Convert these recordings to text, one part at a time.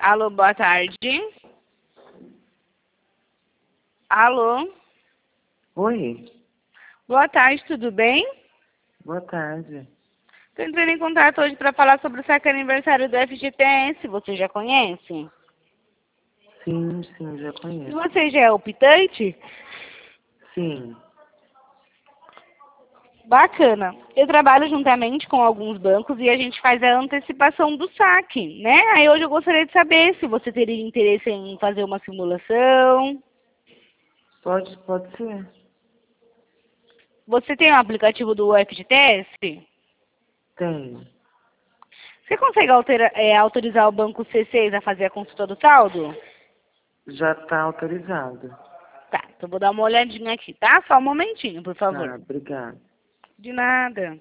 Alô, boa tarde. Alô? Oi, Boa tarde, tudo bem? boa tarde. Estou entrando em contato hoje para falar sobre o saque aniversário do FGTS. Você já conhece? Sim, já E conheço. você já é optante? Sim, Bacana. Eu trabalho juntamente com alguns bancos e a gente faz a antecipação do saque, né? Aí hoje eu gostaria de saber se você teria interesse em fazer uma simulação. pode ser. Você tem o aplicativo do FGTS? Tenho. Você consegue autorizar o banco C6 a fazer a consulta do saldo? Já está autorizado. Tá, então eu vou dar uma olhadinha aqui, tá? Só um momentinho, por favor. Tá, obrigado. De nada.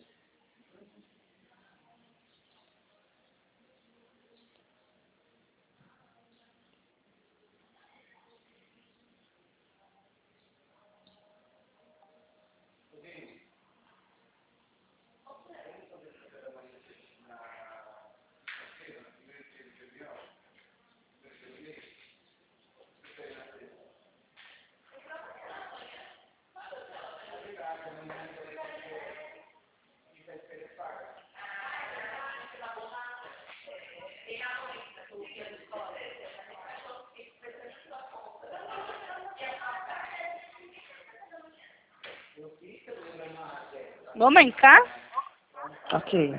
Vamos cá? Ok.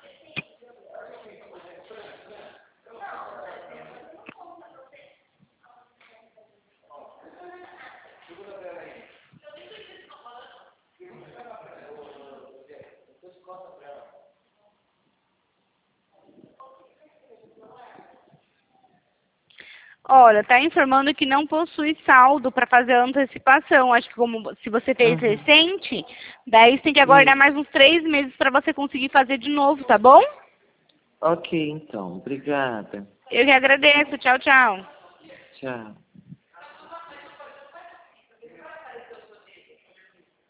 Olha, tá informando que não possui saldo para fazer a antecipação. Acho que como se você fez Uhum. recente, daí você tem que aguardar Isso. mais uns 3 meses para você conseguir fazer de novo, tá bom? Ok, então. Obrigada. Eu que agradeço. Tchau, tchau. Tchau.